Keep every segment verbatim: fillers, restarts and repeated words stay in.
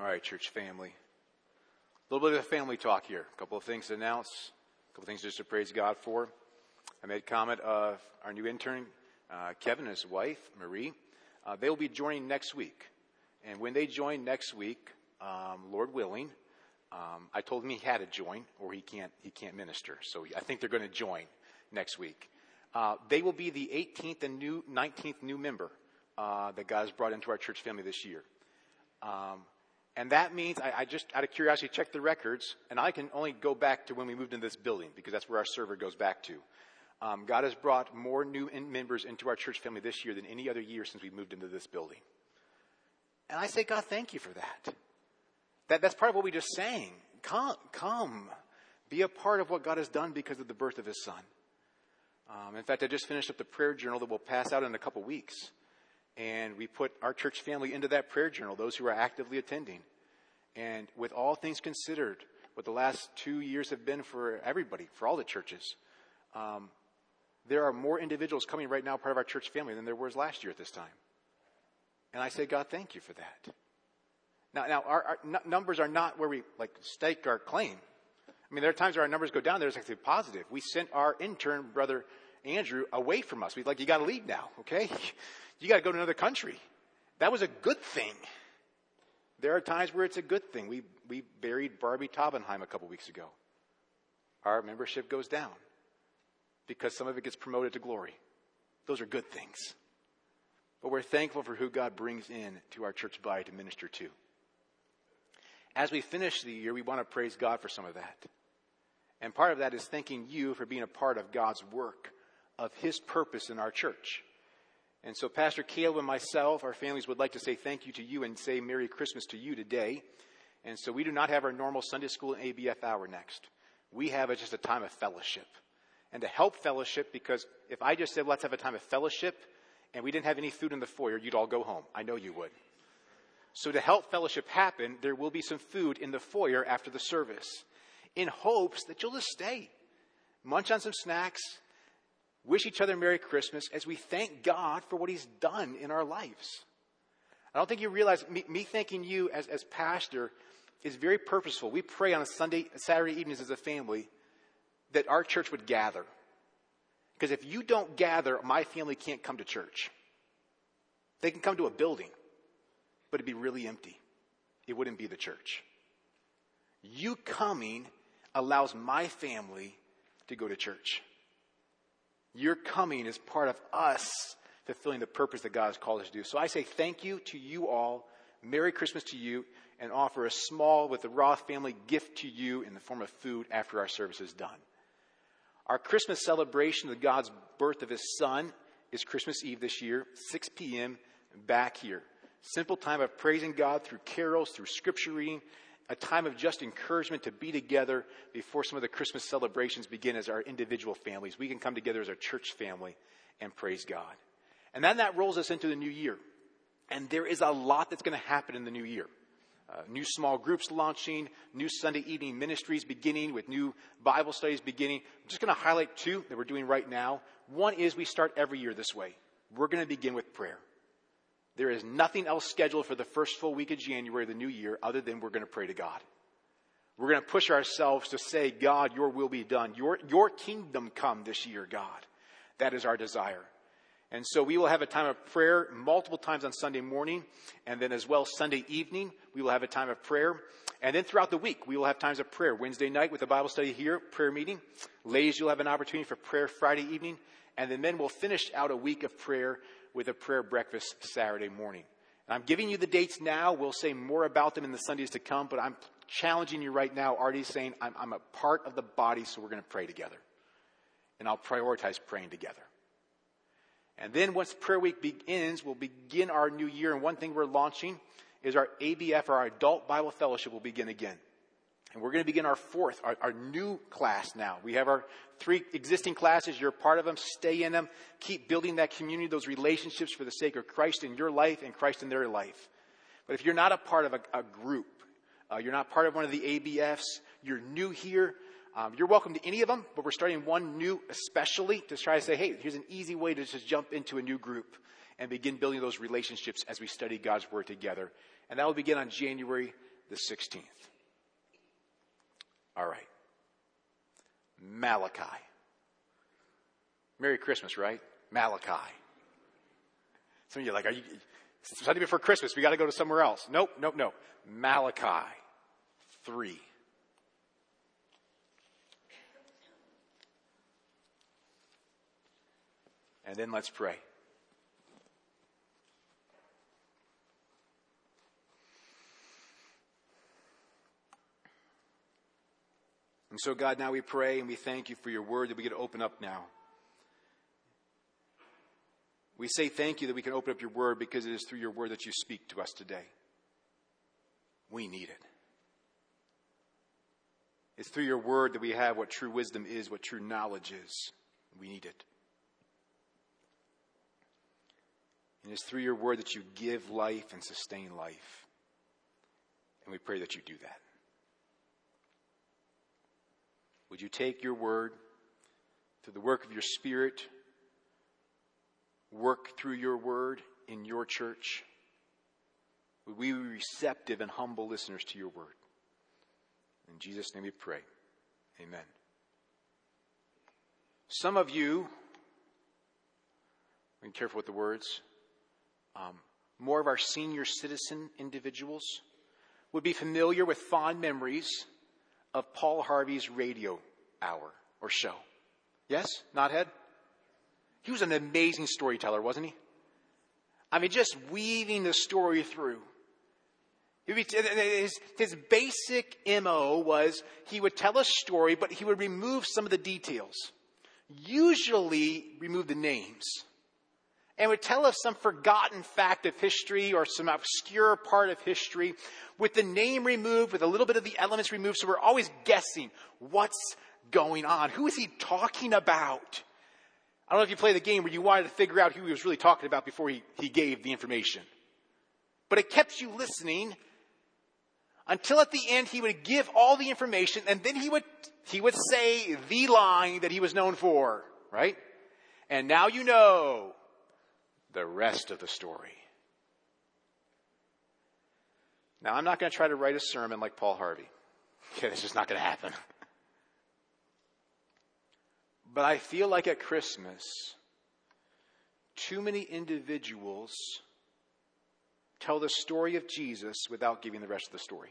All right, church family. A little bit of family talk here. A couple of things to announce, a couple of things just to praise God for. I made comment of our new intern, uh, Kevin and his wife, Marie. Uh, they will be joining next week. And when they join next week, um, Lord willing, um, I told him he had to join or he can't, he can't minister. So I think they're going to join next week. Uh, they will be the eighteenth and new nineteenth new member uh, that God has brought into our church family this year. Um, and that means, I, I just, out of curiosity, checked the records, and I can only go back to when we moved into this building, because that's where our server goes back to. Um, God has brought more new in members into our church family this year than any other year since we moved into this building. And I say, God, thank you for that. that that's part of what we just sang. Come, come, be a part of what God has done because of the birth of his son. Um, in fact, I just finished up the prayer journal that we'll pass out in a couple weeks. And we put our church family into that prayer journal, those who are actively attending. And with all things considered, what the last two years have been for everybody, for all the churches, um, there are more individuals coming right now, part of our church family, than there was last year at this time. And I say, God, thank you for that. Now, now our, our n- numbers are not where we like stake our claim. I mean, there are times where our numbers go down. There's actually positive. We sent our intern, Brother Andrew, away from us. We're like, you got to leave now, okay? You got to go to another country. That was a good thing. There are times where it's a good thing. We we buried Barbie Taubenheim a couple weeks ago. Our membership goes down because some of it gets promoted to glory. Those are good things. But we're thankful for who God brings in to our church body to minister to. As we finish the year, we want to praise God for some of that. And part of that is thanking you for being a part of God's work, of his purpose in our church. And so Pastor Caleb and myself, our families would like to say thank you to you and say Merry Christmas to you today. And so we do not have our normal Sunday school and A B F hour next. We have a, just a time of fellowship. And to help fellowship, because if I just said let's have a time of fellowship and we didn't have any food in the foyer, you'd all go home. I know you would. So to help fellowship happen, there will be some food in the foyer after the service in hopes that you'll just stay, munch on some snacks, wish each other Merry Christmas as we thank God for what he's done in our lives. I don't think you realize, me, me thanking you as, as pastor is very purposeful. We pray on a Sunday, Saturday evenings as a family that our church would gather. Because if you don't gather, my family can't come to church. They can come to a building, but it'd be really empty. It wouldn't be the church. You coming allows my family to go to church. Your coming is part of us fulfilling the purpose that God has called us to do. So I say thank you to you all. Merry Christmas to you, and offer a small, with the Roth family, gift to you in the form of food after our service is done. Our Christmas celebration of God's birth of his son is Christmas Eve this year, six p.m. back here. Simple time of praising God through carols, through scripture reading, a time of just encouragement to be together before some of the Christmas celebrations begin as our individual families. We can come together as a church family and praise God. And then that rolls us into the new year. And there is a lot that's going to happen in the new year. Uh, new small groups launching, new Sunday evening ministries beginning with new Bible studies beginning. I'm just going to highlight two that we're doing right now. One is we start every year this way. We're going to begin with prayer. There is nothing else scheduled for the first full week of January, the new year, other than we're going to pray to God. We're going to push ourselves to say, God, your will be done. Your, your kingdom come this year, God. That is our desire. And so we will have a time of prayer multiple times on Sunday morning, and then as well Sunday evening, we will have a time of prayer. And then throughout the week, we will have times of prayer. Wednesday night with a Bible study here, prayer meeting. Ladies, you'll have an opportunity for prayer Friday evening. And then men will finish out a week of prayer with a prayer breakfast Saturday morning. And I'm giving you the dates now. We'll say more about them in the Sundays to come, but I'm challenging you right now, already saying I'm, I'm a part of the body, so we're going to pray together. And I'll prioritize praying together. And then once prayer week begins, we'll begin our new year. And one thing we're launching is our A B F, our Adult Bible Fellowship, will begin again. And we're going to begin our fourth, our, our new class now. We have our three existing classes. You're a part of them. Stay in them. Keep building that community, those relationships for the sake of Christ in your life and Christ in their life. But if you're not a part of a, a group, uh, you're not part of one of the A B Fs, you're new here, um, you're welcome to any of them, but we're starting one new especially to try to say, hey, here's an easy way to just jump into a new group and begin building those relationships as we study God's Word together. And that will begin on January the sixteenth. All right. Malachi. Merry Christmas, right? Malachi. Some of you are like, are you, it's Sunday before Christmas. We got to go to somewhere else. Nope, nope, nope. Malachi three. And then let's pray. And so, God, now we pray and we thank you for your word that we get to open up now. We say thank you that we can open up your word because it is through your word that you speak to us today. We need it. It's through your word that we have what true wisdom is, what true knowledge is. We need it. And it's through your word that you give life and sustain life. And we pray that you do that. Would you take your word through the work of your Spirit, work through your word in your church? Would we be receptive and humble listeners to your word? In Jesus' name we pray. Amen. Some of you, be careful with the words, um, more of our senior citizen individuals would be familiar with fond memories of Paul Harvey's radio hour or show. Yes? Knothead? He was an amazing storyteller, wasn't he? I mean, just weaving the story through. His, his basic M O was he would tell a story, but he would remove some of the details. Usually remove the names. And would tell us some forgotten fact of history or some obscure part of history with the name removed, with a little bit of the elements removed. So we're always guessing what's going on. Who is he talking about? I don't know if you play the game where you wanted to figure out who he was really talking about before he, he gave the information. But it kept you listening until at the end he would give all the information and then he would, he would say the line that he was known for, right? And now you know the rest of the story. Now, I'm not going to try to write a sermon like Paul Harvey. Okay, that's just not going to happen. But I feel like at Christmas, too many individuals tell the story of Jesus without giving the rest of the story.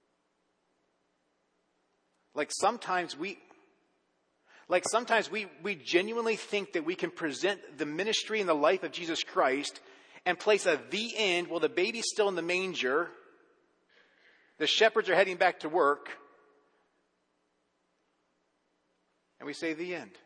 Like sometimes we... Like sometimes we, we genuinely think that we can present the ministry and the life of Jesus Christ and place a the end while the baby's still in the manger. The shepherds are heading back to work. And we say the end.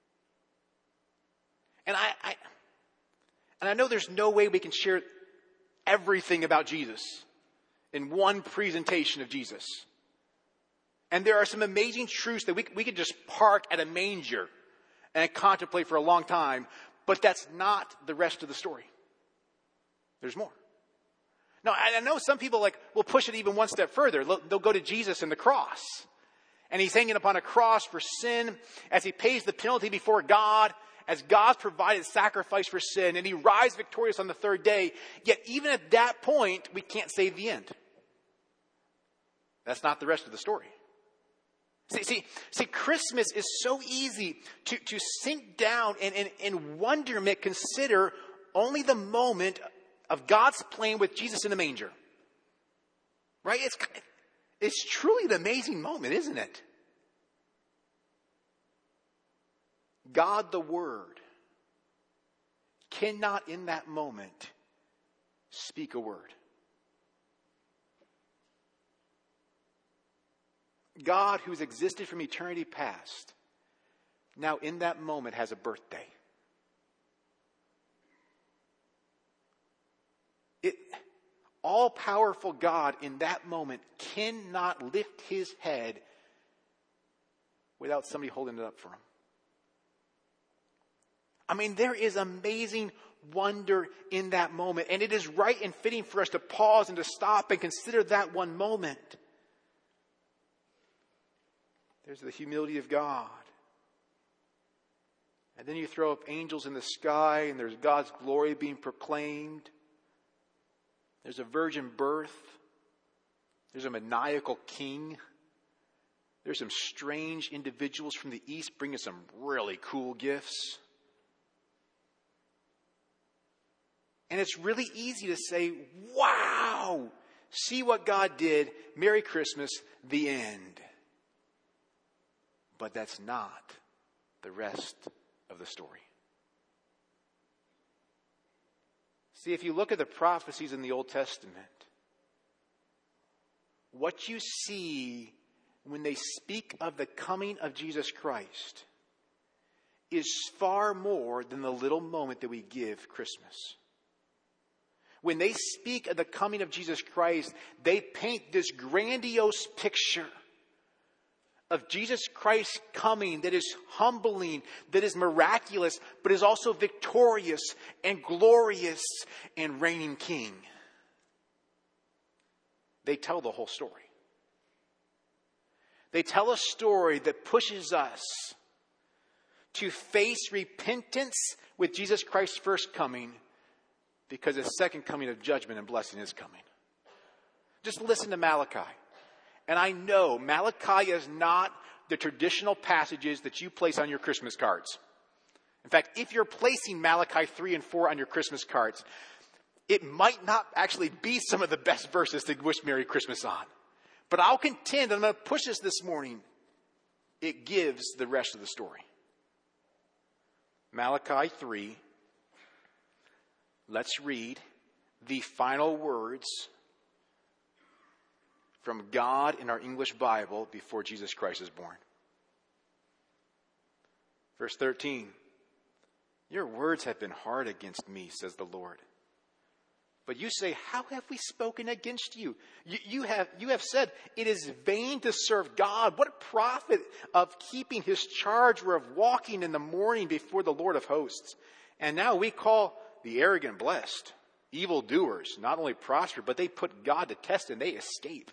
And I, I and I know there's no way we can share everything about Jesus in one presentation of Jesus. And there are some amazing truths that we, we could just park at a manger and contemplate for a long time, but that's not the rest of the story. There's more. No, I know some people like will push it even one step further. They'll go to Jesus and the cross. And he's hanging upon a cross for sin as he pays the penalty before God, as God's provided sacrifice for sin, and he rises victorious on the third day. Yet even at that point, we can't say the end. That's not the rest of the story. See, see, see, Christmas is so easy to, to sink down and in and, and wonderment consider only the moment of God's playing with Jesus in the manger. Right? It's, it's truly an amazing moment, isn't it? God the Word cannot in that moment speak a word. God, who's existed from eternity past, now in that moment has a birthday. It, all-powerful God in that moment cannot lift his head without somebody holding it up for him. I mean, there is amazing wonder in that moment. And it is right and fitting for us to pause and to stop and consider that one moment. There's the humility of God. And then you throw up angels in the sky and there's God's glory being proclaimed. There's a virgin birth. There's a maniacal king. There's some strange individuals from the east bringing some really cool gifts. And it's really easy to say, wow, see what God did. Merry Christmas, the end. But that's not the rest of the story. See, if you look at the prophecies in the Old Testament, what you see when they speak of the coming of Jesus Christ is far more than the little moment that we give Christmas. When they speak of the coming of Jesus Christ, they paint this grandiose picture of Jesus Christ coming that is humbling, that is miraculous, but is also victorious and glorious and reigning king. They tell the whole story. They tell a story that pushes us to face repentance with Jesus Christ's first coming, because his second coming of judgment and blessing is coming. Just listen to Malachi. And I know Malachi is not the traditional passages that you place on your Christmas cards. In fact, if you're placing Malachi three and four on your Christmas cards, it might not actually be some of the best verses to wish Merry Christmas on. But I'll contend, and I'm going to push this this morning, it gives the rest of the story. Malachi three. Let's read the final words from God in our English Bible before Jesus Christ is born. Verse thirteen. Your words have been hard against me, says the Lord. But you say, how have we spoken against you? You, you, have, you have said, it is vain to serve God. What profit of keeping his charge or of walking in the morning before the Lord of hosts? And now we call the arrogant blessed. Evildoers not only prosper, but they put God to test and they escape.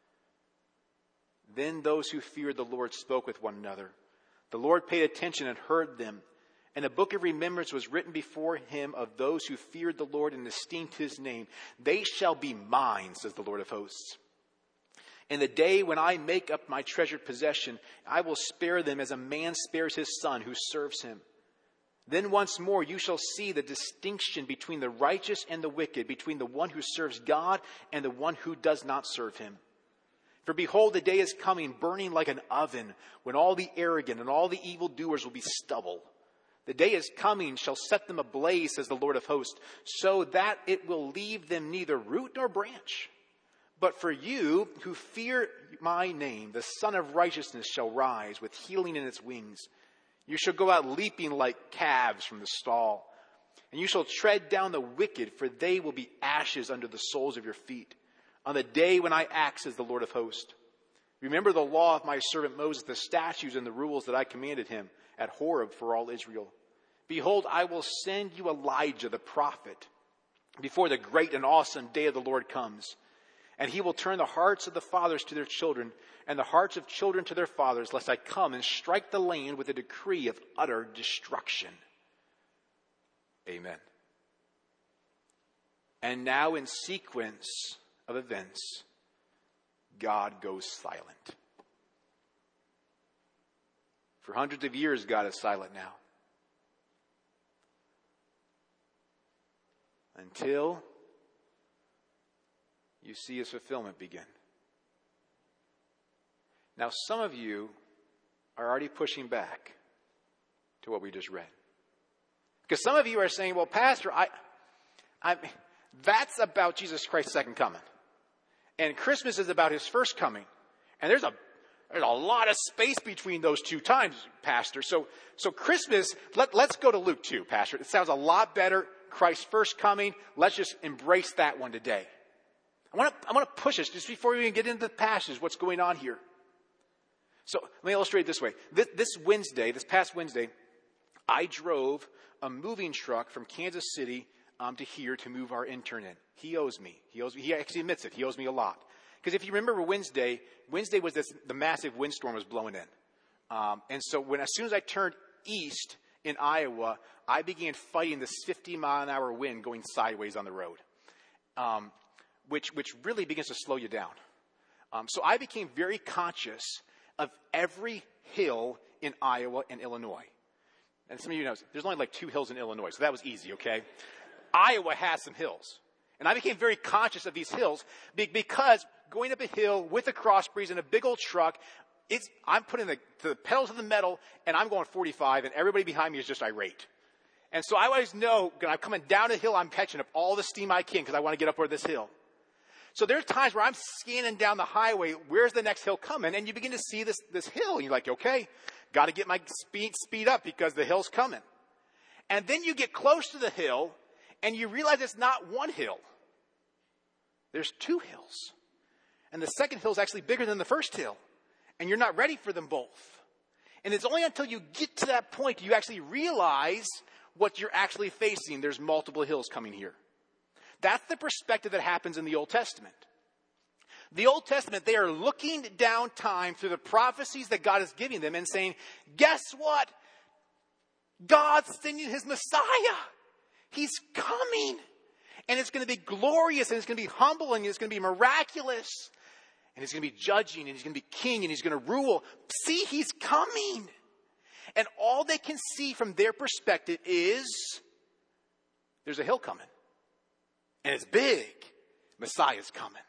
Then those who feared the Lord spoke with one another. The Lord paid attention and heard them. And a book of remembrance was written before him of those who feared the Lord and esteemed his name. They shall be mine, says the Lord of hosts. In the day when I make up my treasured possession, I will spare them as a man spares his son who serves him. Then once more you shall see the distinction between the righteous and the wicked, between the one who serves God and the one who does not serve him. For behold, the day is coming, burning like an oven, when all the arrogant and all the evildoers will be stubble. The day is coming, shall set them ablaze, says the Lord of hosts, so that it will leave them neither root nor branch. But for you who fear my name, the Son of Righteousness shall rise with healing in its wings. You shall go out leaping like calves from the stall. And you shall tread down the wicked, for they will be ashes under the soles of your feet. On the day when I act, says the Lord of hosts. Remember the law of my servant Moses, the statutes and the rules that I commanded him at Horeb for all Israel. Behold, I will send you Elijah the prophet before the great and awesome day of the Lord comes. And he will turn the hearts of the fathers to their children and the hearts of children to their fathers, lest I come and strike the land with a decree of utter destruction. Amen. And now in sequence of events, God goes silent. For hundreds of years, God is silent now. Until you see his fulfillment begin. Now, some of you are already pushing back to what we just read. Because some of you are saying, well, Pastor, I, I, that's about Jesus Christ's second coming. And Christmas is about his first coming. And there's a There's a lot of space between those two times, Pastor. So, so Christmas, let, let's go to Luke two, Pastor. It sounds a lot better. Christ's first coming. Let's just embrace that one today. I want to, I want to push us just before we even get into the passage, what's going on here. So let me illustrate it this way. This, this Wednesday, this past Wednesday, I drove a moving truck from Kansas City um, to here to move our intern in. He owes me. He owes me. He actually admits it. He owes me a lot. Because if you remember Wednesday, Wednesday was this, the massive windstorm was blowing in. Um, and so when, as soon as I turned east in Iowa, I began fighting this fifty mile an hour wind going sideways on the road, um, which, which really begins to slow you down. Um, so I became very conscious of every hill in Iowa and Illinois. And some of you know, there's only like two hills in Illinois, so that was easy, okay? Iowa has some hills. And I became very conscious of these hills because going up a hill with a cross breeze in a big old truck, it's, I'm putting the, the pedals to the metal, and I'm going forty-five, and everybody behind me is just irate. And so I always know when I'm coming down a hill, I'm catching up all the steam I can because I want to get up over this hill. So there's times where I'm scanning down the highway, where's the next hill coming? And you begin to see this, this hill, and you're like, okay, got to get my speed, speed up because the hill's coming. And then you get close to the hill, and you realize it's not one hill. There's two hills. And the second hill is actually bigger than the first hill. And you're not ready for them both. And it's only until you get to that point do you actually realize what you're actually facing. There's multiple hills coming here. That's the perspective that happens in the Old Testament. The Old Testament, they are looking down time through the prophecies that God is giving them and saying, guess what? God's sending his Messiah. He's coming. And it's going to be glorious, and it's going to be humble, and it's going to be miraculous. And he's going to be judging, and he's going to be king, and he's going to rule. See, he's coming. And all they can see from their perspective is there's a hill coming. And it's big. Messiah's coming.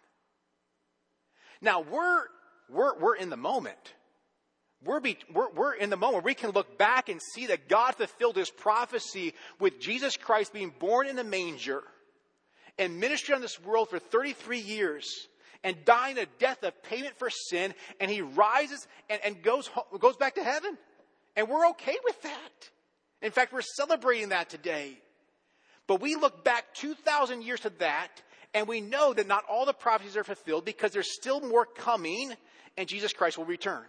Now, we're, we're, we're in the moment. We're, be, we're, we're in the moment. We can look back and see that God fulfilled his prophecy with Jesus Christ being born in a manger and ministry on this world for thirty-three years and dying a death of payment for sin. And he rises and, and goes, goes back to heaven. And we're okay with that. In fact, we're celebrating that today. But we look back two thousand years to that, and we know that not all the prophecies are fulfilled because there's still more coming, and Jesus Christ will return.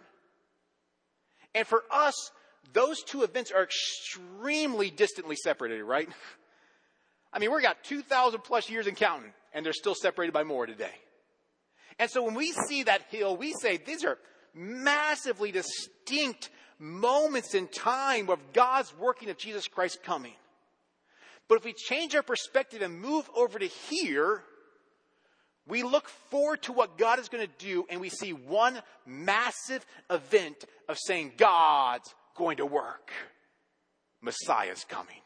And for us, those two events are extremely distantly separated, right? I mean, we've got two thousand plus years and counting, and they're still separated by more today. And so when we see that hill, we say these are massively distinct moments in time of God's working of Jesus Christ coming. But if we change our perspective and move over to here, we look forward to what God is going to do, and we see one massive event of saying God's going to work. Messiah's coming.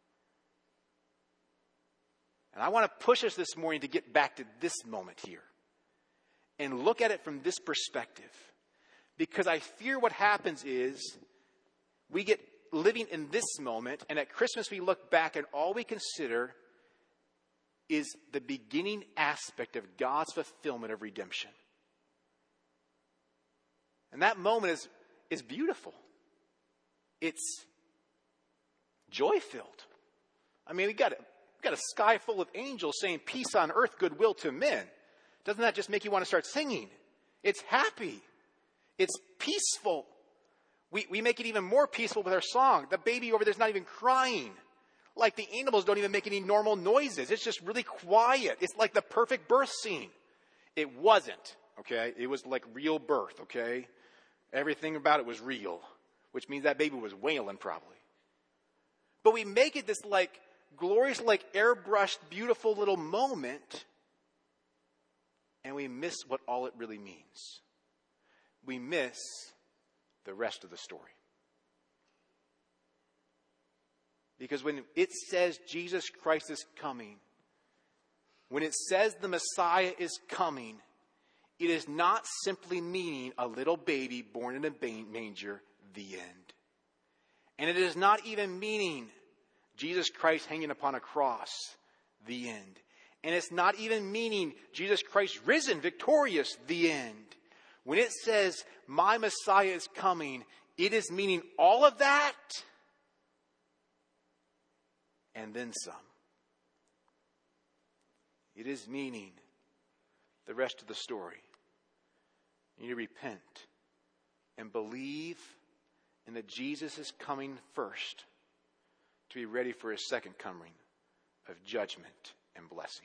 And I want to push us this morning to get back to this moment here and look at it from this perspective. Because I fear what happens is we get living in this moment, and at Christmas we look back and all we consider is the beginning aspect of God's fulfillment of redemption. And that moment is, is beautiful. It's joy-filled. I mean, we got, a, we got a sky full of angels saying peace on earth, goodwill to men. Doesn't that just make you want to start singing? It's happy. It's peaceful. We, we make it even more peaceful with our song. The baby over there's not even crying. Like the animals don't even make any normal noises. It's just really quiet. It's like the perfect birth scene. It wasn't, okay? It was like real birth, okay? Everything about it was real, which means that baby was wailing probably. But we make it this like glorious, like airbrushed, beautiful little moment, and we miss what all it really means. We miss the rest of the story. Because when it says Jesus Christ is coming, when it says the Messiah is coming, it is not simply meaning a little baby born in a manger, the end. And it is not even meaning Jesus Christ hanging upon a cross, the end. And it's not even meaning Jesus Christ risen, victorious, the end. When it says, my Messiah is coming, it is meaning all of that and then some. It is meaning the rest of the story. You need to repent and believe in that Jesus is coming first to be ready for his second coming of judgment and blessing.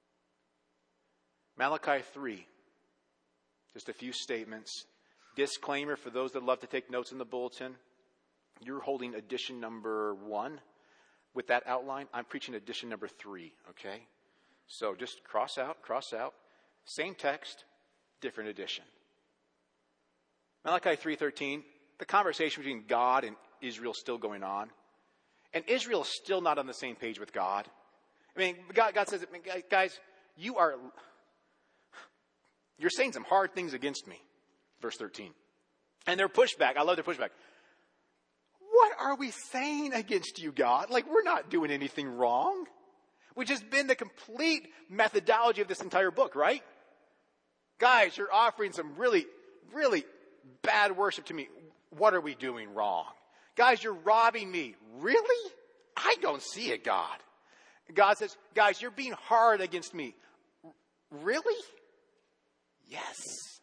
Malachi three. Just a few statements. Disclaimer for those that love to take notes in the bulletin. You're holding edition number one. With that outline, I'm preaching edition number three, okay? So just cross out, cross out. Same text, different edition. Malachi three thirteen, the conversation between God and Israel is still going on. And Israel is still not on the same page with God. I mean, God, God says, I mean, guys, you are, you're saying some hard things against me. Verse thirteen. And their pushback, I love their pushback. What are we saying against you, God? Like, we're not doing anything wrong. Which has been the complete methodology of this entire book, right? Guys, you're offering some really, really bad worship to me. What are we doing wrong? Guys, you're robbing me. Really? I don't see it, God. God says, guys, you're being hard against me. Really? Yes.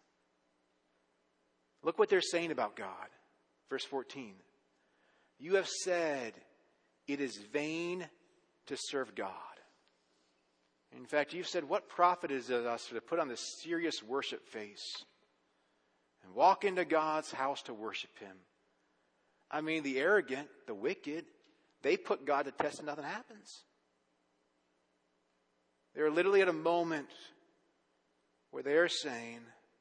Look what they're saying about God. Verse fourteen. You have said it is vain to serve God. In fact, you've said, what profit is it us to put on this serious worship face and walk into God's house to worship him? I mean, the arrogant, the wicked, they put God to test and nothing happens. They're literally at a moment where they're saying,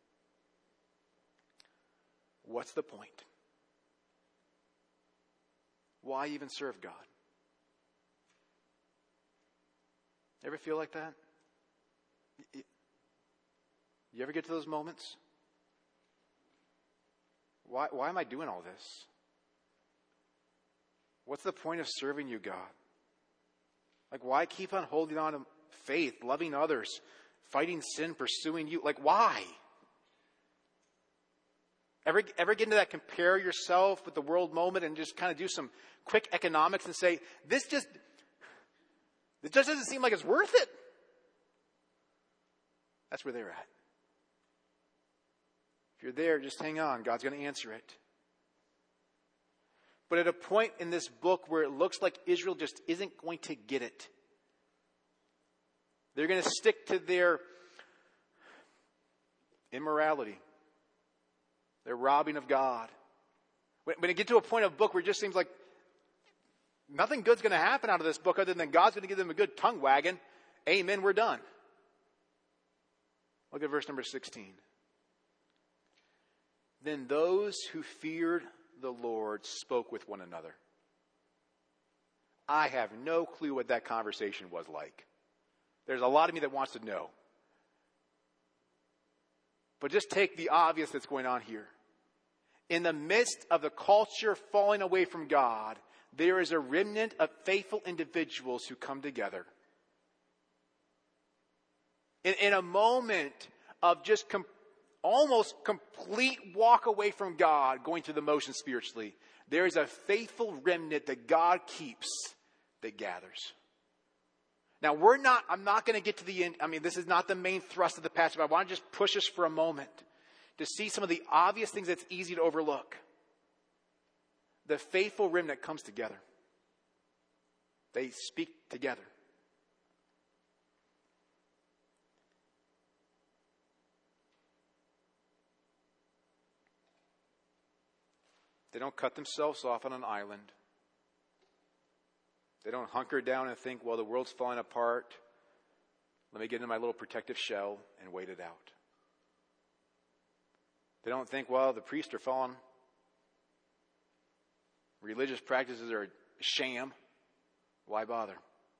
what's the point? Why even serve God? Ever feel like that? You ever get to those moments? Why, why am I doing all this? What's the point of serving you, God? Like, why keep on holding on to faith, loving others, fighting sin, pursuing you? Like, why? Ever, ever get into that compare yourself with the world moment and just kind of do some quick economics and say, this just, it just doesn't seem like it's worth it? That's where they're at. If you're there, just hang on. God's going to answer it. But at a point in this book where it looks like Israel just isn't going to get it, they're going to stick to their immorality, their robbing of God. When, when it gets to a point of a book where it just seems like nothing good's going to happen out of this book other than God's going to give them a good tongue wagging. Amen, we're done. Look at verse number sixteen. Then those who feared the Lord spoke with one another. I have no clue what that conversation was like. There's a lot of me that wants to know. But just take the obvious that's going on here. In the midst of the culture falling away from God, there is a remnant of faithful individuals who come together. In, in a moment of just com- almost complete walk away from God, going through the motions spiritually, there is a faithful remnant that God keeps that gathers. Now, we're not, I'm not going to get to the end. I mean, this is not the main thrust of the passage, but I want to just push us for a moment to see some of the obvious things that's easy to overlook. The faithful remnant comes together. They speak together. They don't cut themselves off on an island. They don't hunker down and think, well, the world's falling apart. Let me get into my little protective shell and wait it out. They don't think, well, the priests are falling. Religious practices are a sham. Why bother?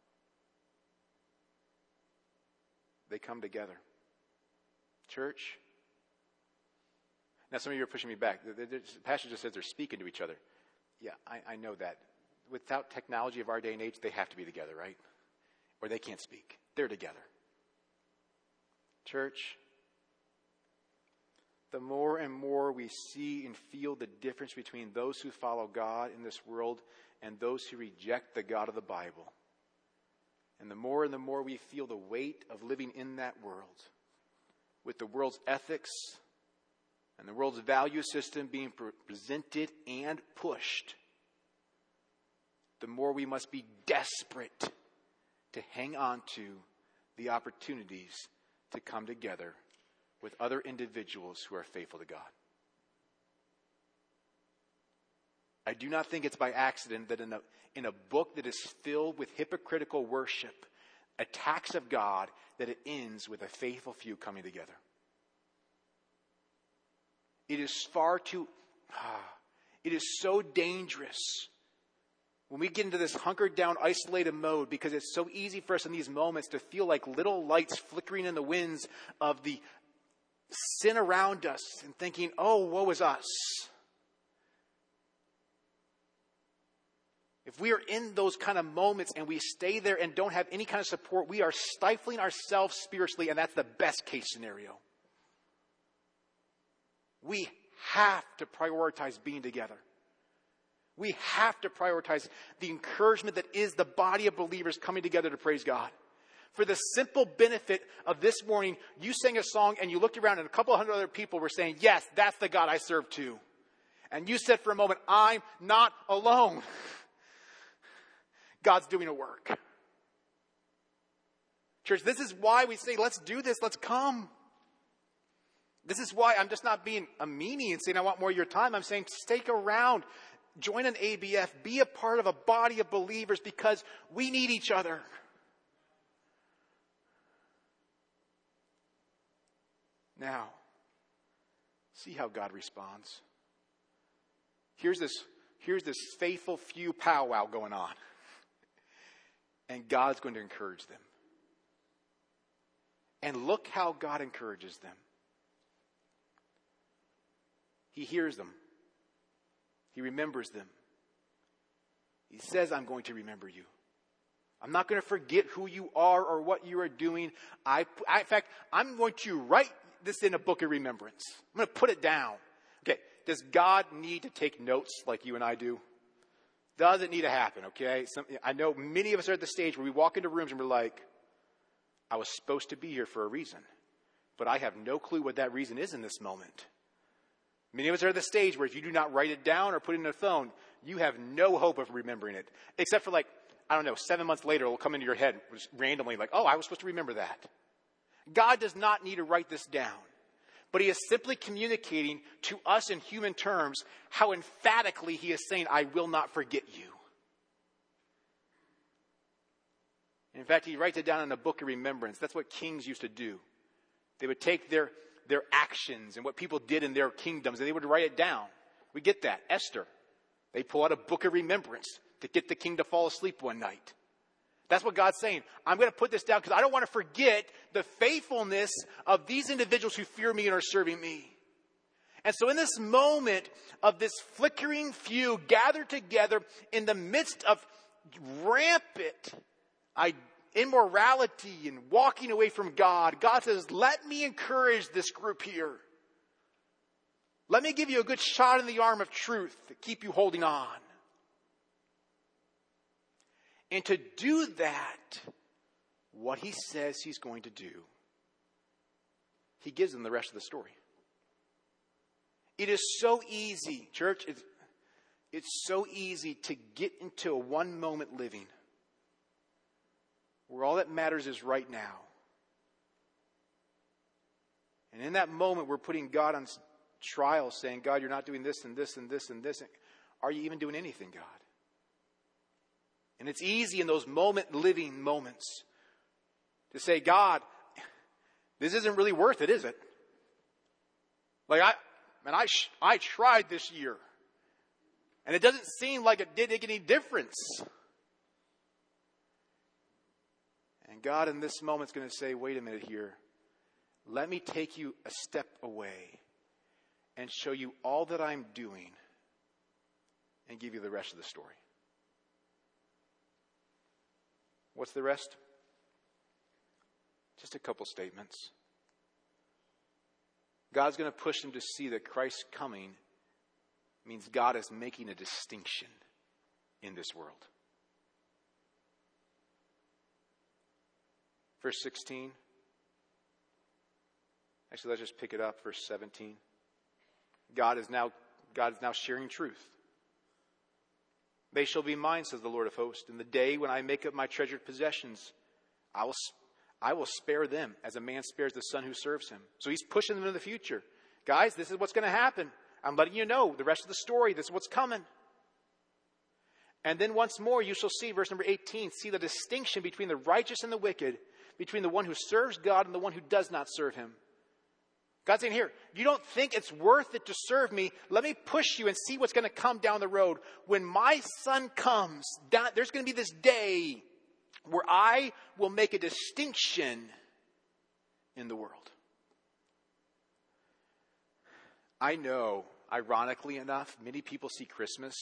They come together. Church. Now, some of you are pushing me back. The, the, the pastor just says they're speaking to each other. Yeah, I, I know that. Without technology of our day and age, they have to be together, right? Or they can't speak. They're together. Church, the more and more we see and feel the difference between those who follow God in this world and those who reject the God of the Bible, and the more and the more we feel the weight of living in that world, with the world's ethics and the world's value system being pre- presented and pushed, the more we must be desperate to hang on to the opportunities to come together with other individuals who are faithful to God. I do not think it's by accident that in a, in a book that is filled with hypocritical worship, attacks of God, that it ends with a faithful few coming together. It is far too, ah, it is so dangerous when we get into this hunkered down, isolated mode, because it's so easy for us in these moments to feel like little lights flickering in the winds of the sin around us and thinking, oh, woe is us. If we are in those kind of moments and we stay there and don't have any kind of support, we are stifling ourselves spiritually, and that's the best case scenario. We have to prioritize being together. We have to prioritize the encouragement that is the body of believers coming together to praise God. For the simple benefit of this morning, you sang a song and you looked around and a couple hundred other people were saying, yes, that's the God I serve too. And you said for a moment, I'm not alone. God's doing a work. Church, this is why we say, let's do this, let's come. This is why I'm just not being a meanie and saying I want more of your time. I'm saying stick around. Join an A B F. Be a part of a body of believers because we need each other. Now, see how God responds. Here's this, here's this faithful few powwow going on. And God's going to encourage them. And look how God encourages them. He hears them. He remembers them. He says, I'm going to remember you. I'm not going to forget who you are or what you are doing. I, I, in fact, I'm going to write this in a book of remembrance. I'm going to put it down. Okay, does God need to take notes like you and I do? Doesn't need to happen, okay? Some, I know many of us are at the stage where we walk into rooms and we're like, I was supposed to be here for a reason, but I have no clue what that reason is in this moment. Many of us are at the stage where if you do not write it down or put it in a phone, you have no hope of remembering it. Except for like, I don't know, seven months later, it will come into your head just randomly like, oh, I was supposed to remember that. God does not need to write this down. But he is simply communicating to us in human terms how emphatically he is saying, I will not forget you. In fact, he writes it down in a book of remembrance. That's what kings used to do. They would take their their actions and what people did in their kingdoms, and they would write it down. We get that. Esther. They pull out a book of remembrance to get the king to fall asleep one night. That's what God's saying. I'm going to put this down because I don't want to forget the faithfulness of these individuals who fear me and are serving me. And so in this moment of this flickering few gathered together in the midst of rampant immorality and walking away from God, God says, let me encourage this group here. Let me give you a good shot in the arm of truth to keep you holding on. And to do that, what he says he's going to do, he gives them the rest of the story. It is so easy, church, it's, it's so easy to get into a one moment living where all that matters is right now. And in that moment, we're putting God on trial, saying, God, you're not doing this and this and this and this. Are you even doing anything, God? And it's easy in those moment living moments to say, God, this isn't really worth it, is it? Like I, man, I, I tried this year, and it doesn't seem like it did make any difference. And God in this moment is going to say, wait a minute here. Let me take you a step away and show you all that I'm doing and give you the rest of the story. What's the rest? Just a couple statements. God's going to push them to see that Christ's coming means God is making a distinction in this world. Verse sixteen. Actually, let's just pick it up. Verse seventeen. God is now, God is now sharing truth. They shall be mine, says the Lord of hosts. In the day when I make up my treasured possessions, I will, I will spare them as a man spares the son who serves him. So he's pushing them into the future. Guys, this is what's going to happen. I'm letting you know the rest of the story. This is what's coming. And then once more, you shall see, verse number eighteen, see the distinction between the righteous and the wicked, between the one who serves God and the one who does not serve him. God's saying, here, you don't think it's worth it to serve me? Let me push you and see what's going to come down the road. When my son comes, that, there's going to be this day where I will make a distinction in the world. I know, ironically enough, many people see Christmas.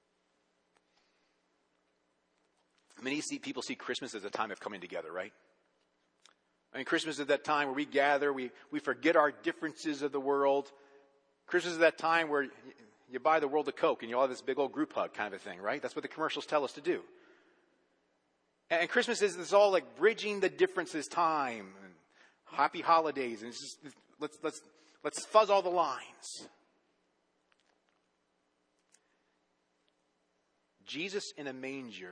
Many see, people see Christmas as a time of coming together, right? I mean, Christmas is that time where we gather, we, we forget our differences of the world. Christmas is that time where you, you buy the world a Coke and you all have this big old group hug kind of a thing, right? That's what the commercials tell us to do. And, and Christmas is this all like bridging the differences time and happy holidays. And it's just, let's, let's, let's fuzz all the lines. Jesus in a manger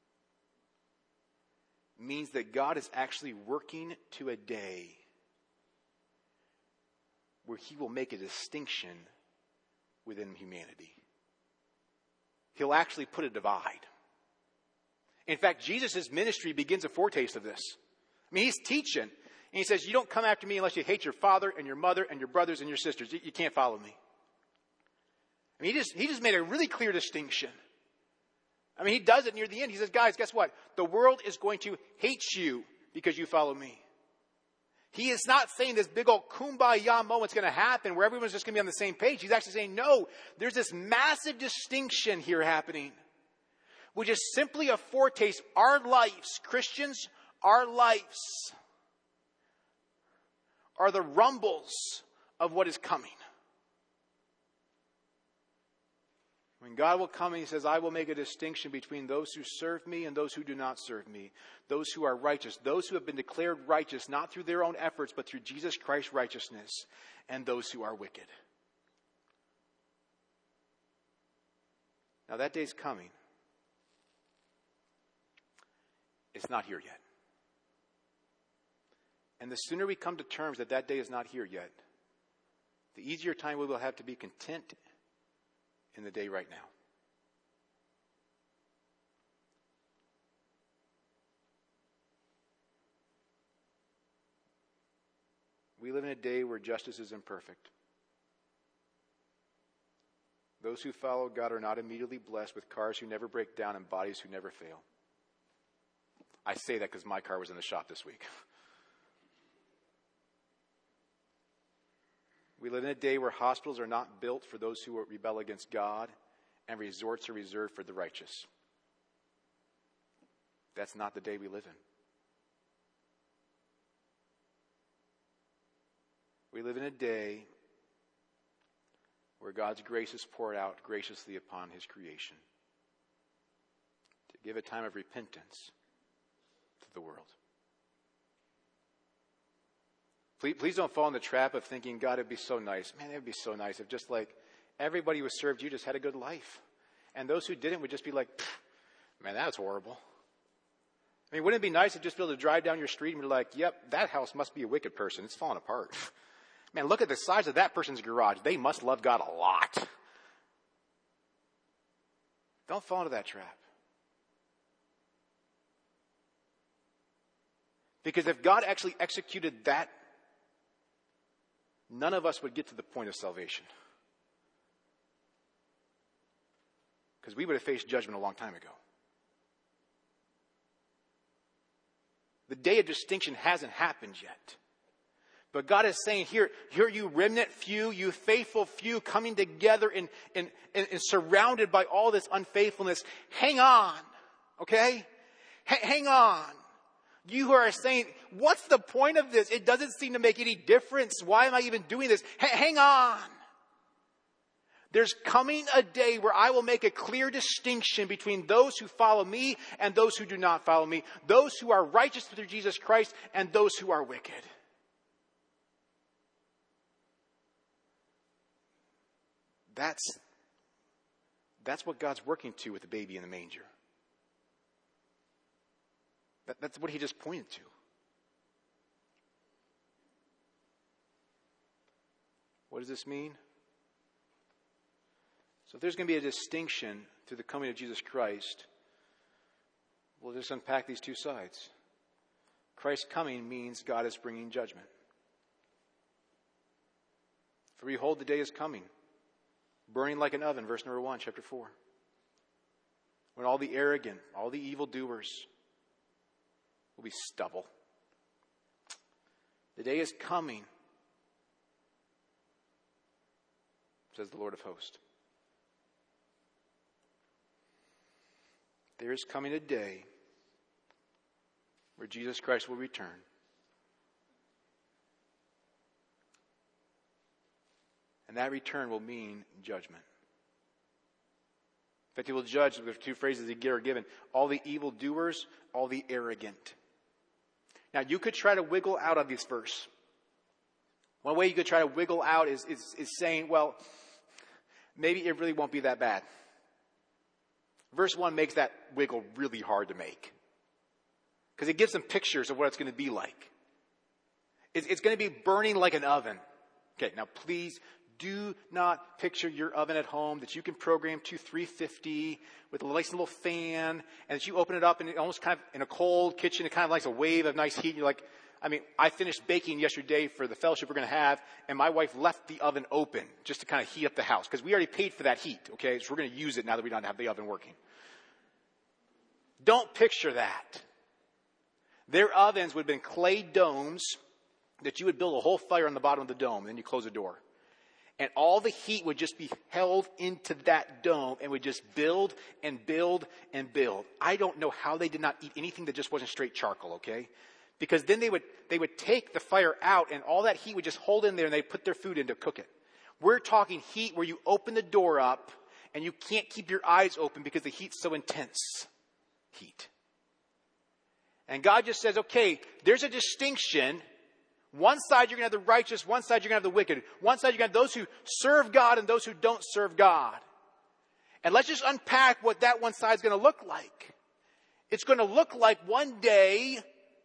means that God is actually working to a day where he will make a distinction within humanity. He'll actually put a divide. In fact, Jesus' ministry begins a foretaste of this. I mean, he's teaching, and he says, you don't come after me unless you hate your father and your mother and your brothers and your sisters. You, you can't follow me. I mean, he just, he just made a really clear distinction. I mean, he does it near the end. He says, guys, guess what? The world is going to hate you because you follow me. He is not saying this big old kumbaya moment's going to happen where everyone's just going to be on the same page. He's actually saying, no, there's this massive distinction here happening, which is simply a foretaste. Our lives, Christians, our lives are the rumbles of what is coming. When God will come and he says, I will make a distinction between those who serve me and those who do not serve me. Those who are righteous, those who have been declared righteous, not through their own efforts, but through Jesus Christ's righteousness, and those who are wicked. Now that day's coming. It's not here yet. And the sooner we come to terms that that day is not here yet, the easier time we will have to be content in the day right now. We live in a day where justice is imperfect. Those who follow God are not immediately blessed with cars who never break down and bodies who never fail. I say that because my car was in the shop this week. We live in a day where hospitals are not built for those who rebel against God, and resorts are reserved for the righteous. That's not the day we live in. We live in a day where God's grace is poured out graciously upon his creation to give a time of repentance to the world. Please, please don't fall in the trap of thinking, God, it'd be so nice. Man, it would be so nice if just like everybody who served you just had a good life. And those who didn't would just be like, man, that was horrible. I mean, wouldn't it be nice to just be able to drive down your street and be like, yep, that house must be a wicked person. It's falling apart. Man, look at the size of that person's garage. They must love God a lot. Don't fall into that trap. Because if God actually executed that, none of us would get to the point of salvation. Because we would have faced judgment a long time ago. The day of distinction hasn't happened yet. But God is saying, here, here you remnant few, you faithful few coming together and, and, and, and surrounded by all this unfaithfulness. Hang on, okay? H- hang on. You who are saying, what's the point of this? It doesn't seem to make any difference. Why am I even doing this? H- hang on. There's coming a day where I will make a clear distinction between those who follow me and those who do not follow me. Those who are righteous through Jesus Christ and those who are wicked. That's, that's what God's working to with the baby in the manger. That, that's what he just pointed to. What does this mean? So if there's going to be a distinction through the coming of Jesus Christ, we'll just unpack these two sides. Christ's coming means God is bringing judgment. For behold, the day is coming, burning like an oven, verse number one, chapter four. When all the arrogant, all the evildoers will be stubble. The day is coming, says the Lord of hosts. There is coming a day where Jesus Christ will return. And that return will mean judgment. In fact, he will judge, the two phrases that are given, all the evildoers, all the arrogant. Now, you could try to wiggle out of this verse. One way you could try to wiggle out is, is, is saying, well, maybe it really won't be that bad. Verse one makes that wiggle really hard to make. Because it gives some pictures of what it's going to be like. It's, it's going to be burning like an oven. Okay, now please do not picture your oven at home that you can program to three fifty with a nice little fan, and that you open it up and it almost kind of, in a cold kitchen, it kind of likes a wave of nice heat. And you're like, I mean, I finished baking yesterday for the fellowship we're going to have, and my wife left the oven open just to kind of heat up the house, because we already paid for that heat, okay? So we're going to use it now that we don't have the oven working. Don't picture that. Their ovens would have been clay domes that you would build a whole fire on the bottom of the dome, and then you close the door. And all the heat would just be held into that dome and would just build and build and build. I don't know how they did not eat anything that just wasn't straight charcoal, okay? Because then they would they would take the fire out and all that heat would just hold in there and they'd put their food in to cook it. We're talking heat where you open the door up and you can't keep your eyes open because the heat's so intense. Heat. And God just says, okay, there's a distinction. One side you're going to have the righteous, one side you're going to have the wicked. One side you're going to have those who serve God and those who don't serve God. And let's just unpack what that one side is going to look like. It's going to look like one day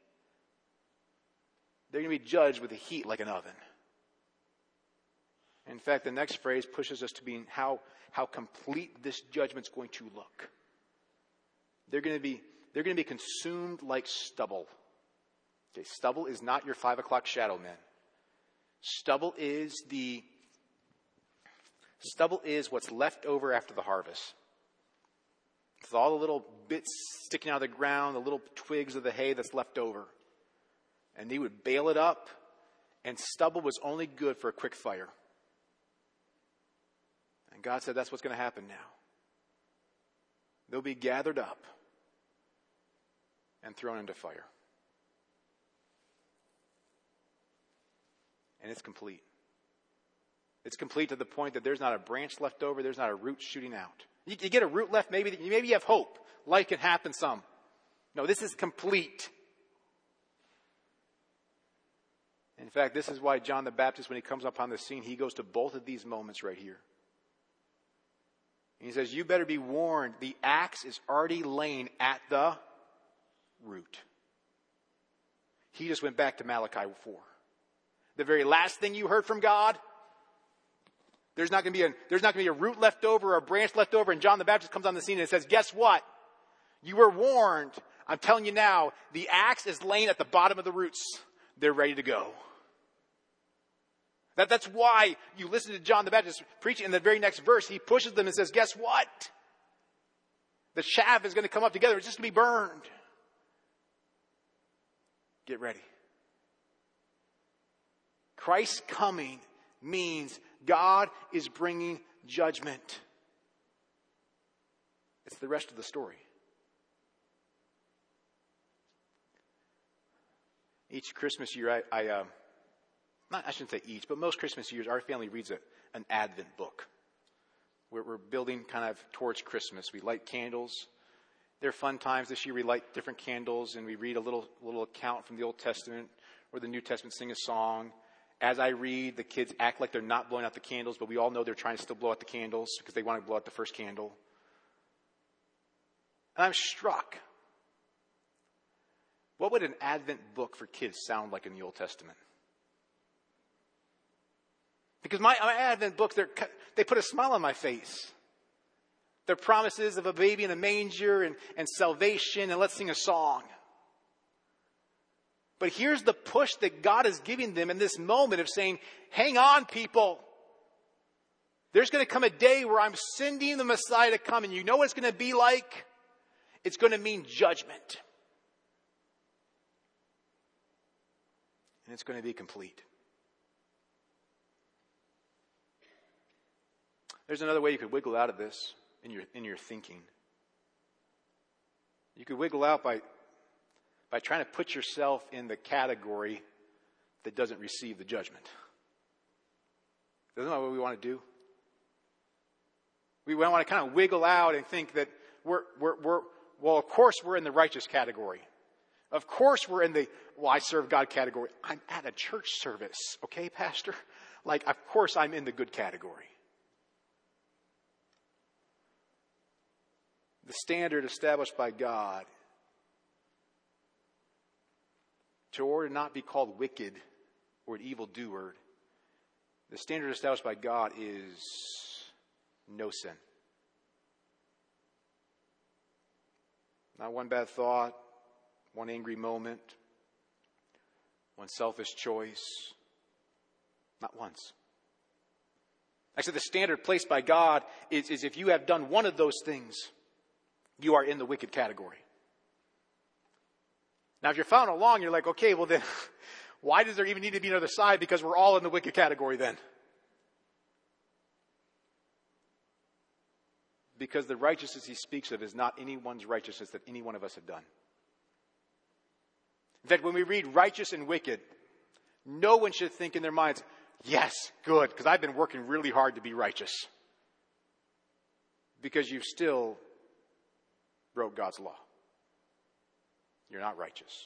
they're going to be judged with the heat like an oven. In fact, the next phrase pushes us to being how, how complete this judgment's going to look. They're going to be, they're going to be consumed like stubble. Okay, stubble is not your five o'clock shadow men. Stubble is the, stubble is what's left over after the harvest. It's all the little bits sticking out of the ground, the little twigs of the hay that's left over. And they would bale it up, and stubble was only good for a quick fire. And God said that's what's going to happen now. They'll be gathered up and thrown into fire. And it's complete. It's complete to the point that there's not a branch left over. There's not a root shooting out. You, you get a root left, maybe, maybe you have hope. Life can happen some. No, this is complete. In fact, this is why John the Baptist, when he comes up on the scene, he goes to both of these moments right here. And he says, you better be warned. The axe is already laying at the root. He just went back to Malachi four. The very last thing you heard from God, there's not going to be a, there's not going to be a root left over or a branch left over. And John the Baptist comes on the scene and says, guess what? You were warned. I'm telling you now, the axe is laying at the bottom of the roots. They're ready to go. That, that's why you listen to John the Baptist preaching in the very next verse. He pushes them and says, guess what? The chaff is going to come up together. It's just going to be burned. Get ready. Christ's coming means God is bringing judgment. It's the rest of the story. Each Christmas year, I, I uh, not, I shouldn't say each, but most Christmas years, our family reads a, an Advent book. We're, we're building kind of towards Christmas. We light candles. They're fun times. This year we light different candles and we read a little little account from the Old Testament or the New Testament, sing a song. As I read, the kids act like they're not blowing out the candles, but we all know they're trying to still blow out the candles because they want to blow out the first candle. And I'm struck. What would an Advent book for kids sound like in the Old Testament? Because my, my Advent books, they're, they put a smile on my face. They're promises of a baby in a manger and, and salvation, and let's sing a song. But here's the push that God is giving them in this moment of saying, hang on, people. There's going to come a day where I'm sending the Messiah to come, and you know what it's going to be like? It's going to mean judgment. And it's going to be complete. There's another way you could wiggle out of this in your in your thinking. You could wiggle out by by trying to put yourself in the category that doesn't receive the judgment. Isn't that what we want to do? We want to kind of wiggle out and think that we're we're we're well, of course we're in the righteous category. Of course we're in the, well, I serve God category. I'm at a church service, okay, Pastor? Like, of course I'm in the good category. The standard established by God to order not be called wicked or an evildoer, the standard established by God is no sin. Not one bad thought, one angry moment, one selfish choice. Not once. Actually, the standard placed by God is, is if you have done one of those things, you are in the wicked category. Now, if you're following along, you're like, okay, well then, why does there even need to be another side? Because we're all in the wicked category then. Because the righteousness he speaks of is not anyone's righteousness that any one of us have done. In fact, when we read righteous and wicked, no one should think in their minds, yes, good, because I've been working really hard to be righteous. Because you still broke God's law. You're not righteous.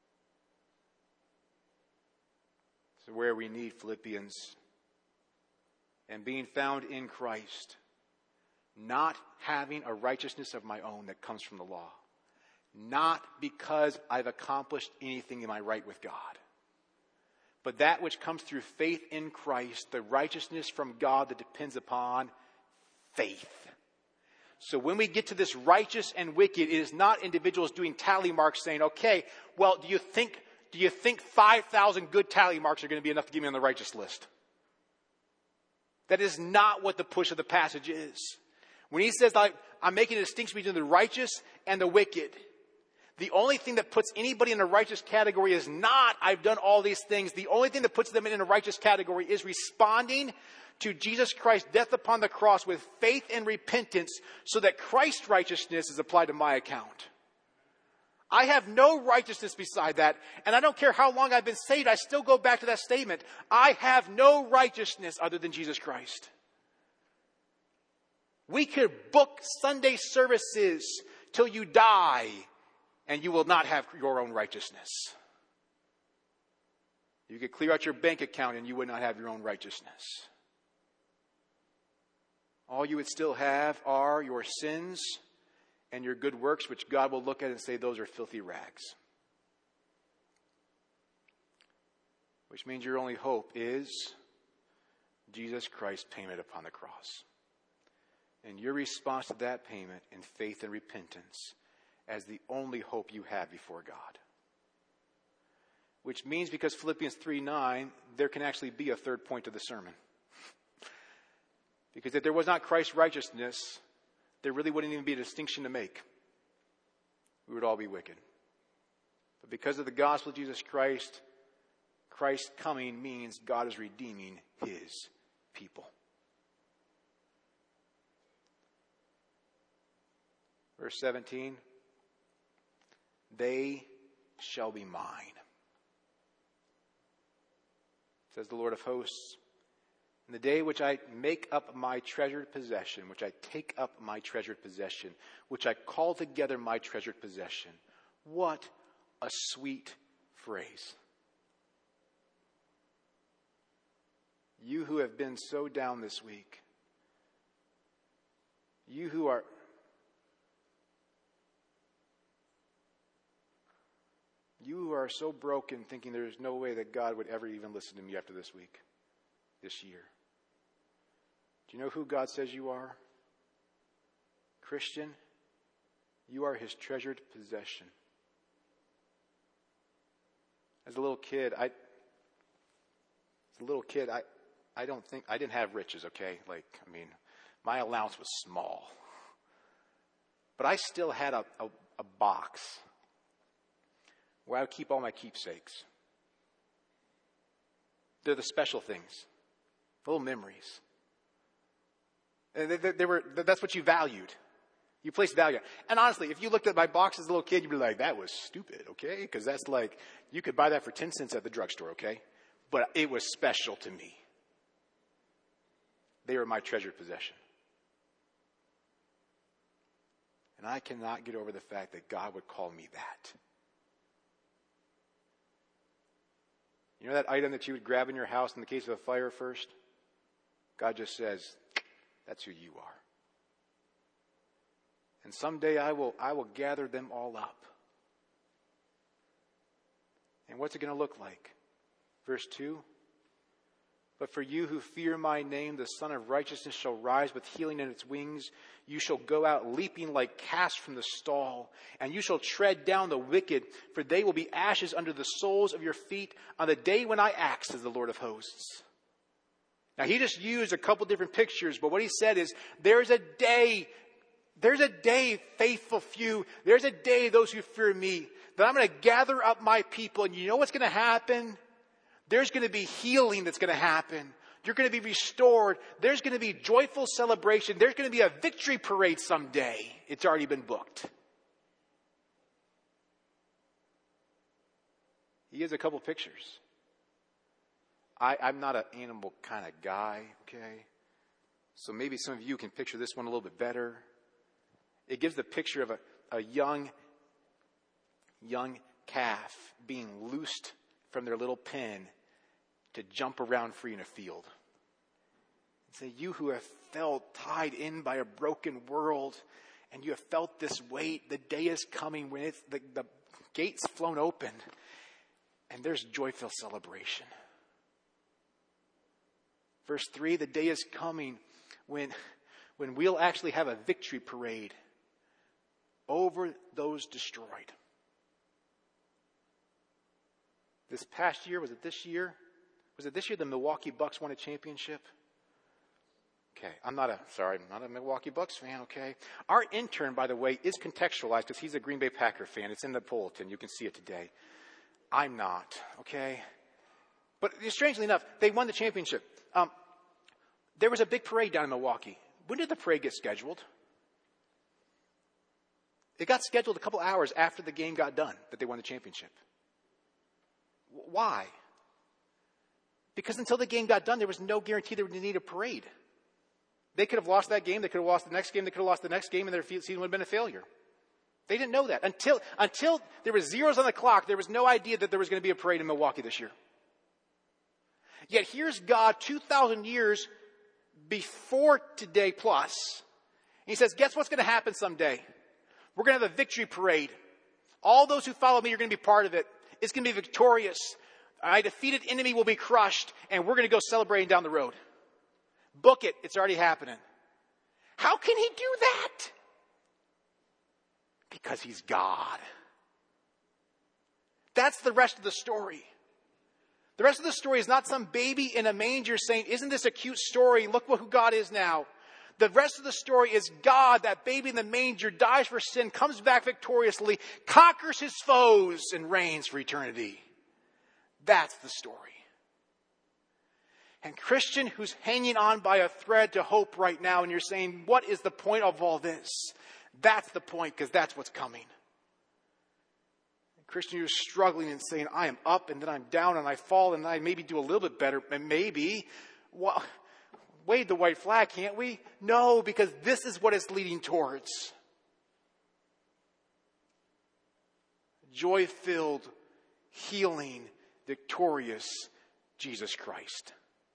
So where we need Philippians and being found in Christ, not having a righteousness of my own that comes from the law. Not because I've accomplished anything in my right with God. But that which comes through faith in Christ, the righteousness from God that depends upon faith. So when we get to this righteous and wicked, it is not individuals doing tally marks saying, okay, well, do you think, do you think five thousand good tally marks are going to be enough to get me on the righteous list? That is not what the push of the passage is. When he says, I'm making a distinction between the righteous and the wicked, the only thing that puts anybody in a righteous category is not, I've done all these things. The only thing that puts them in a righteous category is responding to Jesus Christ's death upon the cross with faith and repentance so that Christ's righteousness is applied to my account. I have no righteousness beside that, and I don't care how long I've been saved, I still go back to that statement. I have no righteousness other than Jesus Christ. We could book Sunday services till you die, and you will not have your own righteousness. You could clear out your bank account, and you would not have your own righteousness. All you would still have are your sins and your good works, which God will look at and say, those are filthy rags. Which means your only hope is Jesus Christ's payment upon the cross. And your response to that payment in faith and repentance as the only hope you have before God. Which means because Philippians three nine, there can actually be a third point to the sermon. Because if there was not Christ's righteousness, there really wouldn't even be a distinction to make. We would all be wicked. But because of the gospel of Jesus Christ, Christ's coming means God is redeeming his people. Verse seventeen, they shall be mine, says the Lord of hosts. In the day which I make up my treasured possession, which I take up my treasured possession, which I call together my treasured possession. What a sweet phrase. You who have been so down this week, you who are You who are so broken thinking there's no way that God would ever even listen to me after this week, this year. Do you know who God says you are? Christian, you are his treasured possession. As a little kid, I, as a little kid, I, I don't think, I didn't have riches, okay? Like, I mean, my allowance was small. But I still had a, a, a box where I would keep all my keepsakes. They're the special things, little memories. And they, they, they were, that's what you valued. You placed value. And honestly, if you looked at my box as a little kid, you'd be like, that was stupid, okay? Because that's like, you could buy that for ten cents at the drugstore, okay? But it was special to me. They were my treasured possession. And I cannot get over the fact that God would call me that. You know that item that you would grab in your house in the case of a fire first? God just says, that's who you are. And someday I will, I will gather them all up. And what's it going to look like? Verse two. But for you who fear my name, the Son of Righteousness shall rise with healing in its wings. You shall go out leaping like calves from the stall, and you shall tread down the wicked, for they will be ashes under the soles of your feet on the day when I act, says the Lord of hosts. Now he just used a couple different pictures, but what he said is, there's a day, there's a day, faithful few, there's a day, those who fear me, that I'm going to gather up my people, and you know what's going to happen? There's going to be healing that's going to happen. You're going to be restored. There's going to be joyful celebration. There's going to be a victory parade someday. It's already been booked. He has a couple pictures. I, I'm not an animal kind of guy, okay? So maybe some of you can picture this one a little bit better. It gives the picture of a, a young, young calf being loosed from their little pen to jump around free in a field. Say, you who have felt tied in by a broken world, and you have felt this weight, the day is coming when it's, the, the gate's flown open, and there's joyful celebration. Verse three, the day is coming when, when we'll actually have a victory parade over those destroyed. This past year, was it this year? Was it this year the Milwaukee Bucks won a championship? Okay, I'm not a, sorry, I'm not a Milwaukee Bucks fan, okay? Our intern, by the way, is contextualized because he's a Green Bay Packer fan. It's in the bulletin. You can see it today. I'm not, okay? But strangely enough, they won the championship. Um, there was a big parade down in Milwaukee. When did the parade get scheduled? It got scheduled a couple hours after the game got done, that they won the championship. Why? Because until the game got done, there was no guarantee they would need a parade. They could have lost that game. They could have lost the next game. They could have lost the next game, and their season would have been a failure. They didn't know that. Until, until there was zeros on the clock, there was no idea that there was going to be a parade in Milwaukee this year. Yet here's God two thousand years before today plus. And he says, guess what's going to happen someday? We're going to have a victory parade. All those who follow me are going to be part of it. It's going to be victorious. A defeated enemy will be crushed, and we're going to go celebrating down the road. Book it. It's already happening. How can he do that? Because he's God. That's the rest of the story. The rest of the story is not some baby in a manger saying, isn't this a cute story? Look who God is now. The rest of the story is God, that baby in the manger, dies for sin, comes back victoriously, conquers his foes, and reigns for eternity. That's the story. And Christian who's hanging on by a thread to hope right now, and you're saying, what is the point of all this? That's the point, because that's what's coming. Christian who's struggling and saying, I am up and then I'm down and I fall and I maybe do a little bit better. And maybe, well, wave the white flag, can't we? No, because this is what it's leading towards. Joy-filled, healing, victorious Jesus Christ.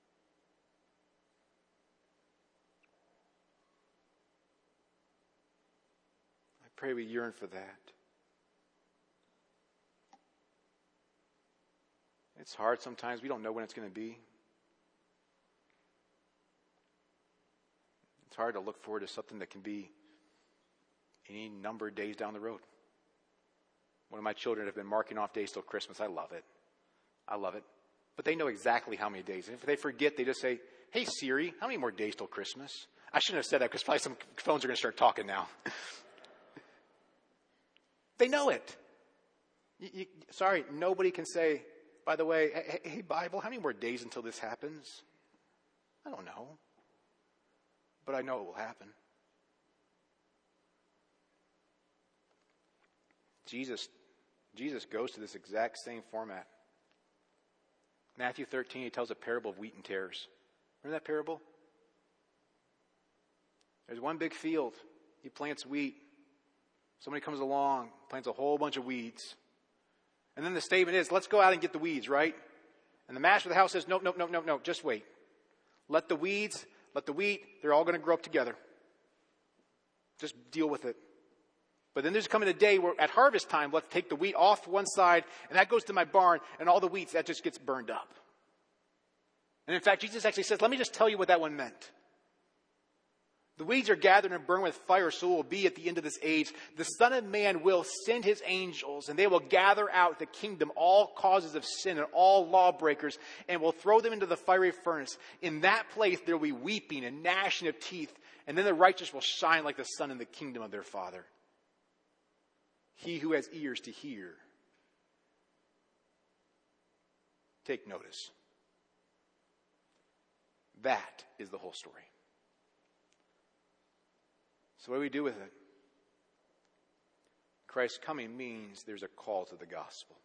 I pray we yearn for that. It's hard sometimes. We don't know when it's going to be. It's hard to look forward to something that can be any number of days down the road. One of my children have been marking off days till Christmas. I love it. I love it. But they know exactly how many days. And if they forget, they just say, Hey, Siri, how many more days till Christmas? I shouldn't have said that because probably some phones are going to start talking now. They know it. You, you, sorry, nobody can say, by the way, hey, hey, Bible, how many more days until this happens? I don't know. But I know it will happen. Jesus, Jesus goes to this exact same format. Matthew thirteen, he tells a parable of wheat and tares. Remember that parable? There's one big field. He plants wheat. Somebody comes along, plants a whole bunch of weeds. And then the statement is, let's go out and get the weeds, right? And the master of the house says, nope, nope, nope, nope, nope, just wait. Let the weeds, let the wheat, they're all going to grow up together. Just deal with it. But then there's coming a day where at harvest time, let's take the wheat off one side, and that goes to my barn, and all the wheat, that just gets burned up. And in fact, Jesus actually says, let me just tell you what that one meant. The weeds are gathered and burned with fire, so it will be at the end of this age. The Son of Man will send his angels, and they will gather out the kingdom, all causes of sin and all lawbreakers, and will throw them into the fiery furnace. In that place there will be weeping and gnashing of teeth, and then the righteous will shine like the sun in the kingdom of their Father. He who has ears to hear, take notice. That is the whole story. So what do we do with it? Christ's coming means there's a call to the gospel.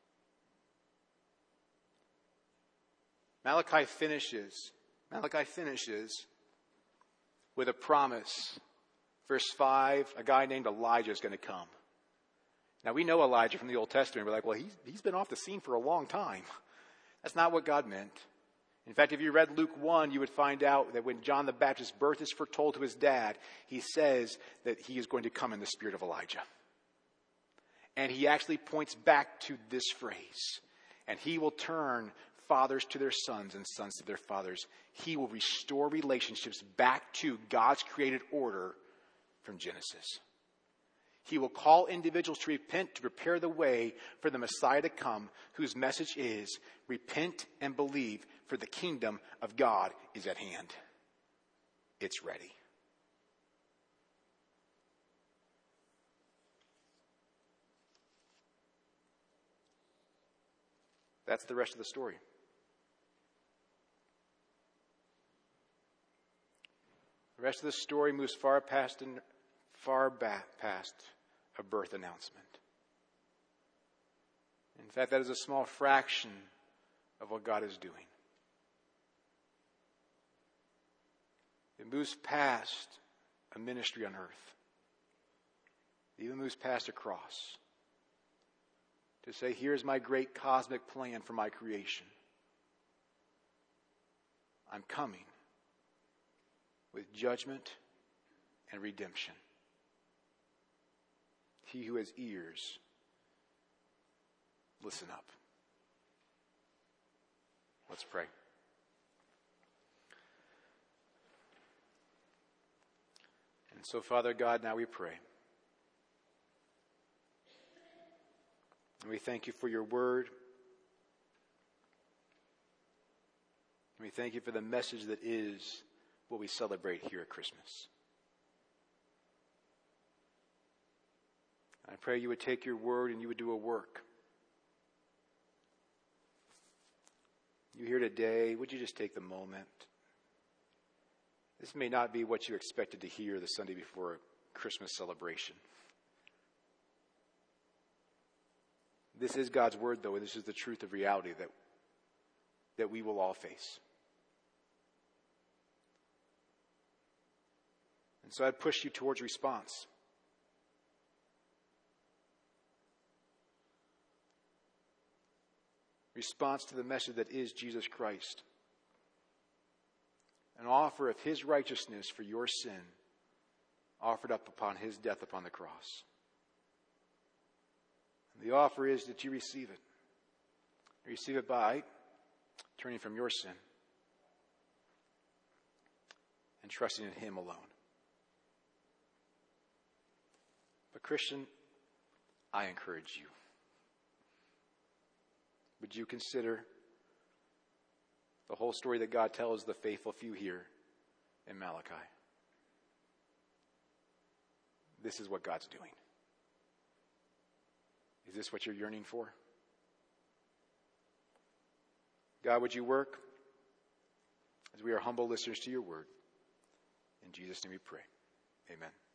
Malachi finishes, Malachi finishes with a promise. Verse five, a guy named Elijah is going to come. Now we know Elijah from the Old Testament. We're like, well, he's, he's been off the scene for a long time. That's not what God meant. In fact, if you read Luke one, you would find out that when John the Baptist's birth is foretold to his dad, he says that he is going to come in the spirit of Elijah. And he actually points back to this phrase. And he will turn fathers to their sons and sons to their fathers. He will restore relationships back to God's created order from Genesis. He will call individuals to repent, to prepare the way for the Messiah to come, whose message is, repent and believe, for the kingdom of God is at hand. It's ready. That's the rest of the story. The rest of the story moves far past and far back past a birth announcement. In fact, that is a small fraction of what God is doing. It moves past a ministry on earth. It even moves past a cross. To say, here's my great cosmic plan for my creation. I'm coming with judgment and redemption. He who has ears, listen up. Let's pray. And so, Father God, now we pray. And we thank you for your word. And we thank you for the message that is what we celebrate here at Christmas. I pray you would take your word and you would do a work. You here today, would you just take the moment? This may not be what you expected to hear the Sunday before a Christmas celebration. This is God's word, though, and this is the truth of reality that, that we will all face. And so I'd push you towards response. Response to the message that is Jesus Christ. An offer of his righteousness for your sin offered up upon his death upon the cross. And the offer is that you receive it. You receive it by turning from your sin and trusting in him alone. But Christian, I encourage you. Would you consider the whole story that God tells the faithful few here in Malachi. This is what God's doing. Is this what you're yearning for? God, would you work as we are humble listeners to your word? In Jesus' name we pray. Amen.